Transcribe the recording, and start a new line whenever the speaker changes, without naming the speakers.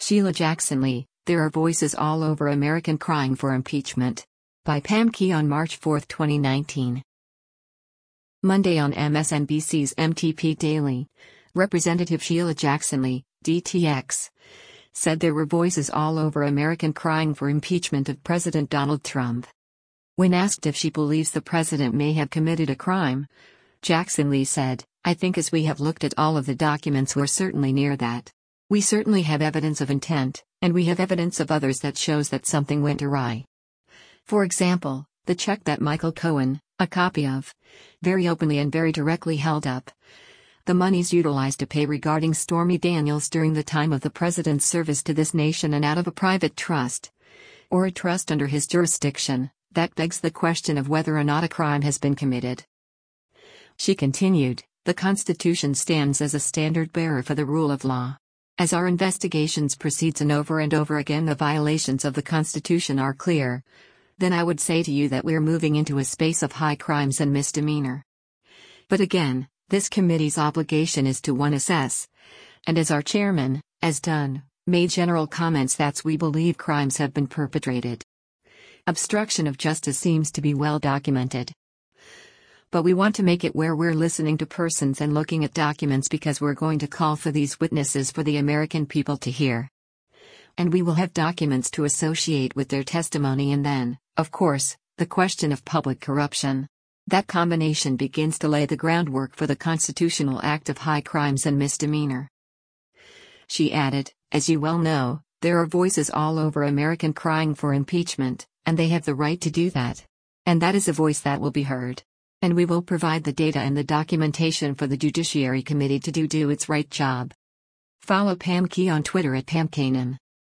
Sheila Jackson Lee, There Are Voices All Over American Crying for Impeachment. By Pam Key on March 4, 2019. Monday on MSNBC's MTP Daily, Representative Sheila Jackson Lee, DTX, said there were voices all over American crying for impeachment of President Donald Trump. When asked if she believes the president may have committed a crime, Jackson Lee said, "I think as we have looked at all of the documents we're certainly near that. We certainly have evidence of intent, and we have evidence of others that shows that something went awry. For example, the check that Michael Cohen, a copy of, very openly and very directly held up. The monies utilized to pay regarding Stormy Daniels during the time of the president's service to this nation and out of a private trust, or a trust under his jurisdiction, that begs the question of whether or not a crime has been committed." She continued, "The Constitution stands as a standard bearer for the rule of law. As our investigations proceed and over again the violations of the Constitution are clear, then I would say to you that we're moving into a space of high crimes and misdemeanor. But again, this committee's obligation is to assess, and as our chairman, as done, made general comments that we believe crimes have been perpetrated. Obstruction of justice seems to be well documented. But we want to make it where we're listening to persons and looking at documents because we're going to call for these witnesses for the American people to hear. And we will have documents to associate with their testimony and then, of course, the question of public corruption. That combination begins to lay the groundwork for the constitutional act of high crimes and misdemeanor." She added, "As you well know, there are voices all over American crying for impeachment, and they have the right to do that. And that is a voice that will be heard. And we will provide the data and the documentation for the Judiciary Committee to do its right job." Follow Pam Key on Twitter at PamKanan.